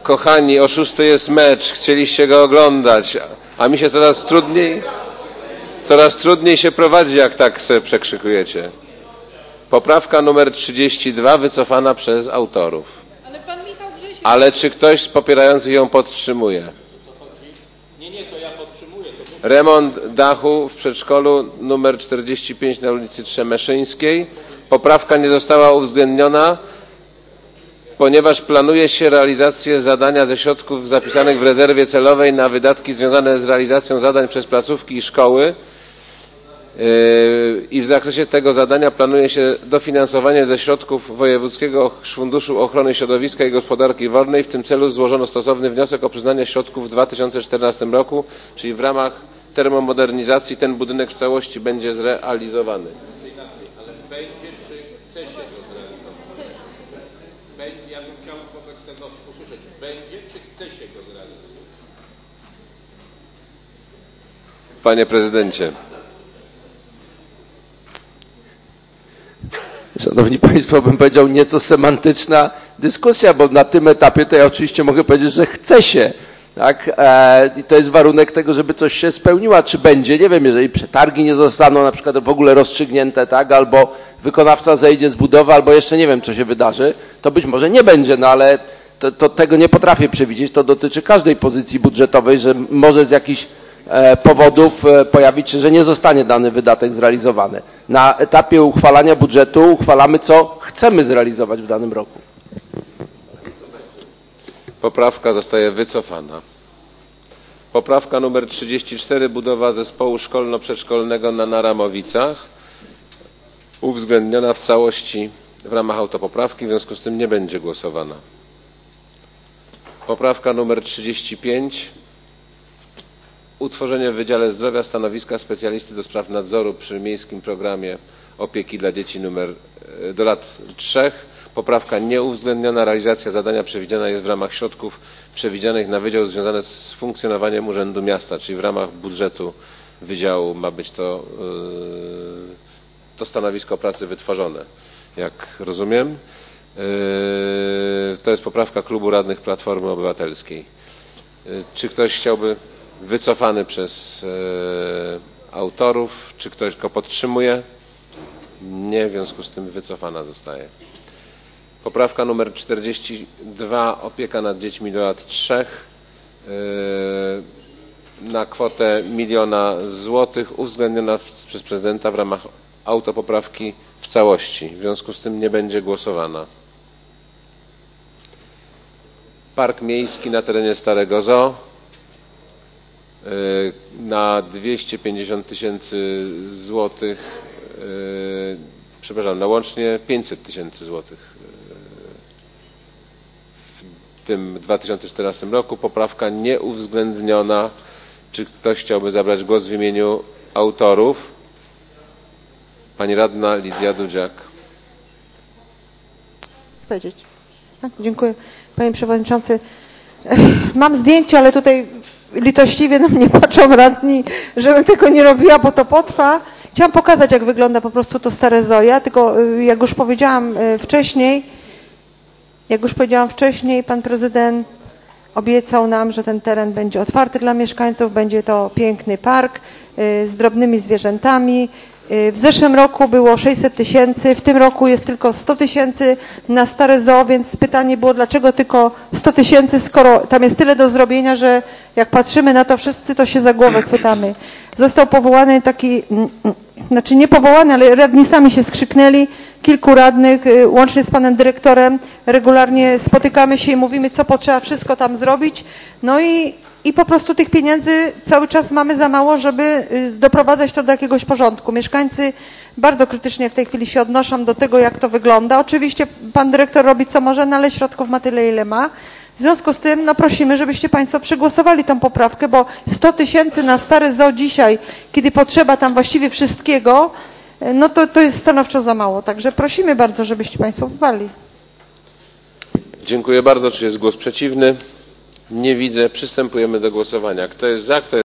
Kochani, o 6 jest mecz, chcieliście go oglądać, a mi się coraz trudniej się prowadzi, jak tak sobie przekrzykujecie. Poprawka numer 32 wycofana przez autorów. Ale czy ktoś z popierających ją podtrzymuje? Nie, to ja podtrzymuję. Remont dachu w przedszkolu numer 45 na ulicy Trzemeszyńskiej. Poprawka nie została uwzględniona, ponieważ planuje się realizację zadania ze środków zapisanych w rezerwie celowej na wydatki związane z realizacją zadań przez placówki i szkoły. I w zakresie tego zadania planuje się dofinansowanie ze środków Wojewódzkiego Funduszu Ochrony Środowiska i Gospodarki Wodnej. W tym celu złożono stosowny wniosek o przyznanie środków w 2014 roku, czyli w ramach termomodernizacji ten budynek w całości będzie zrealizowany. Ale będzie, czy chce się go zrealizować? Ja bym chciał wobec tego usłyszeć, będzie, czy chce się go zrealizować? Panie prezydencie. Szanowni Państwo, bym powiedział nieco semantyczna dyskusja, bo na tym etapie to ja oczywiście mogę powiedzieć, że chce się. Tak? I to jest warunek tego, żeby coś się spełniło. Czy będzie, nie wiem, jeżeli przetargi nie zostaną na przykład w ogóle rozstrzygnięte, tak? Albo wykonawca zejdzie z budowy, albo jeszcze nie wiem, co się wydarzy, to być może nie będzie, no ale to tego nie potrafię przewidzieć. To dotyczy każdej pozycji budżetowej, że może z jakichś powodów pojawić się, że nie zostanie dany wydatek zrealizowany. Na etapie uchwalania budżetu uchwalamy, co chcemy zrealizować w danym roku. Poprawka zostaje wycofana. Poprawka numer 34, budowa zespołu szkolno-przedszkolnego na Naramowicach, uwzględniona w całości w ramach autopoprawki, w związku z tym nie będzie głosowana. Poprawka numer 35, utworzenie w Wydziale Zdrowia stanowiska specjalisty do spraw nadzoru przy Miejskim Programie Opieki dla Dzieci do lat 3. Poprawka nieuwzględniona. Realizacja zadania przewidziana jest w ramach środków przewidzianych na wydział związane z funkcjonowaniem Urzędu Miasta, czyli w ramach budżetu wydziału ma być to stanowisko pracy wytworzone, jak rozumiem. To jest poprawka Klubu Radnych Platformy Obywatelskiej. Czy ktoś chciałby wycofany przez autorów? Czy ktoś go podtrzymuje? Nie, w związku z tym wycofana zostaje. Poprawka numer 42, opieka nad dziećmi do lat 3, na kwotę 1 000 000 złotych, uwzględniona przez prezydenta w ramach autopoprawki w całości. W związku z tym nie będzie głosowana. Park miejski na terenie Starego Zoo na 250 000 złotych, przepraszam, na łącznie 500 000 złotych w tym 2014 roku. Poprawka nieuwzględniona. Czy ktoś chciałby zabrać głos w imieniu autorów? Pani radna Lidia Dudziak. Powiedzieć. Dziękuję. Panie Przewodniczący, mam zdjęcie, ale tutaj litościwie na mnie patrzą radni, żebym tego nie robiła, bo to potrwa. Chciałam pokazać, jak wygląda po prostu to stare Zoja, tylko jak już powiedziałam wcześniej, pan prezydent obiecał nam, że ten teren będzie otwarty dla mieszkańców, będzie to piękny park z drobnymi zwierzętami. W zeszłym roku było 600 000, w tym roku jest tylko 100 000 na stare zoo, więc pytanie było, dlaczego tylko 100 000, skoro tam jest tyle do zrobienia, że jak patrzymy na to wszyscy, to się za głowę chwytamy. Został powołany taki, znaczy nie powołany, ale radni sami się skrzyknęli, kilku radnych, łącznie z panem dyrektorem, regularnie spotykamy się i mówimy, co potrzeba wszystko tam zrobić. No i po prostu tych pieniędzy cały czas mamy za mało, żeby doprowadzać to do jakiegoś porządku. Mieszkańcy bardzo krytycznie w tej chwili się odnoszą do tego, jak to wygląda. Oczywiście pan dyrektor robi co może, no ale środków ma tyle, ile ma. W związku z tym no prosimy, żebyście państwo przegłosowali tą poprawkę, bo 100 000 na stare zoo dzisiaj, kiedy potrzeba tam właściwie wszystkiego, no to jest stanowczo za mało. Także prosimy bardzo, żebyście państwo poparli. Dziękuję bardzo. Czy jest głos przeciwny? Nie widzę. Przystępujemy do głosowania. Kto jest za? Kto jest